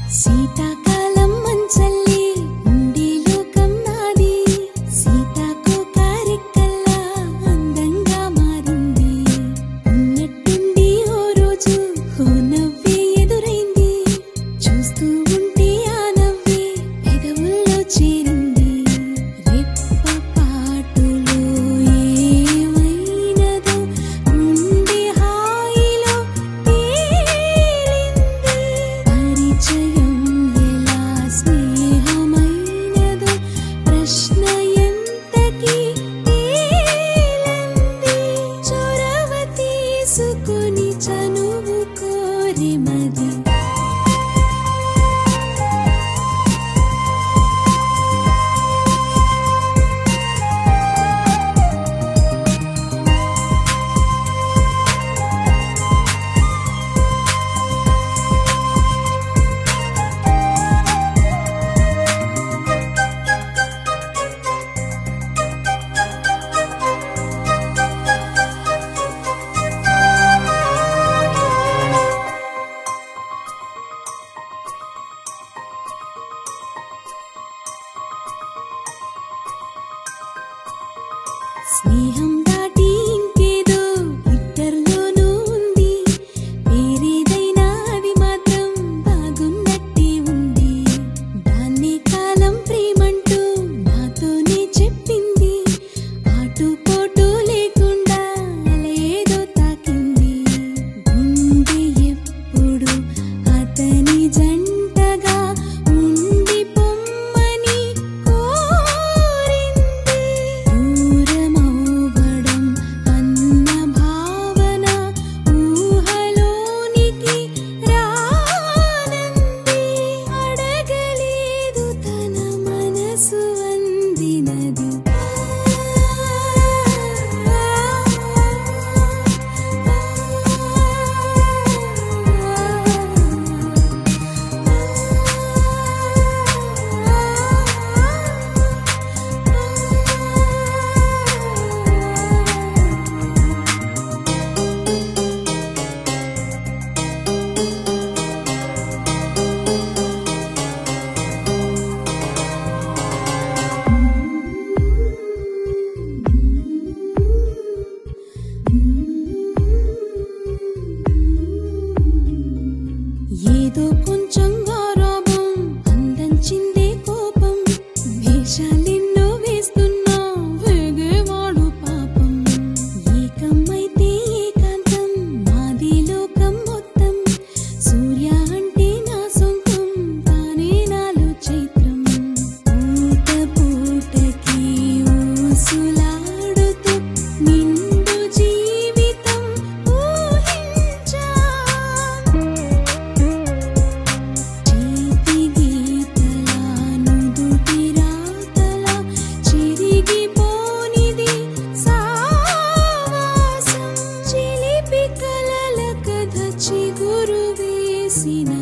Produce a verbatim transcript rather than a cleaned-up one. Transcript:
శీతాకాలం మంచల్లి ఉండే లోకం నాది సీతాకోకరెక్కల్లా అందంగా మారింది ఉన్నట్టుండి ఓ రోజు ఓ నవ్వే ఎదురైంది చూస్తూ ఉంటే ఆ నవ్వే పెదవుల్లో చేరింది రెప్పపాటులో ఏమైనదో గుండె హాయిలో తేలింది పరిచయం ఎలా స్నేహమైనదో ప్రశ్న ఎంతకీ తేలింది చొరవ తీసుకుని చనువు కోరి మది స్నేహం దాటి ఇంకేదో ఇద్దరిలోనూ ఉంది వేరేదైనా అది మాత్రం బాగున్నట్టే ఉంది దాన్ని కాలం ప్రేమంటూ నాతోనే చెప్పింది ఆటుపోటు లేకుండా అలేదో తాకింది గుండె ఎప్పుడు అతని జంటగా ఉండి పొమ్మని కోరింది దూరమవ్వడం అన్న భావన ఊహలోనికి రానంది అడగలేదు తన మనసు అందినది ఏదో కొంచెం గారాబం అందంచిందే కోపం వేషాలెన్నో వేస్తున్నా వేగేవాడు పాపం ఏకమైతే ఏకాంతం మాది లోకం మొత్తం సూర్య అంటే నా సొంతం తానే నాలో చైత్రం పూట పూటకి ఊసులాడుతూ నిండు జీవితం ఊహించా చేతి గీతలా నుదుటి రాతలా చిరిగిపోనిది సావాసం చిలిపి కలల కథ చిగురు వేసిన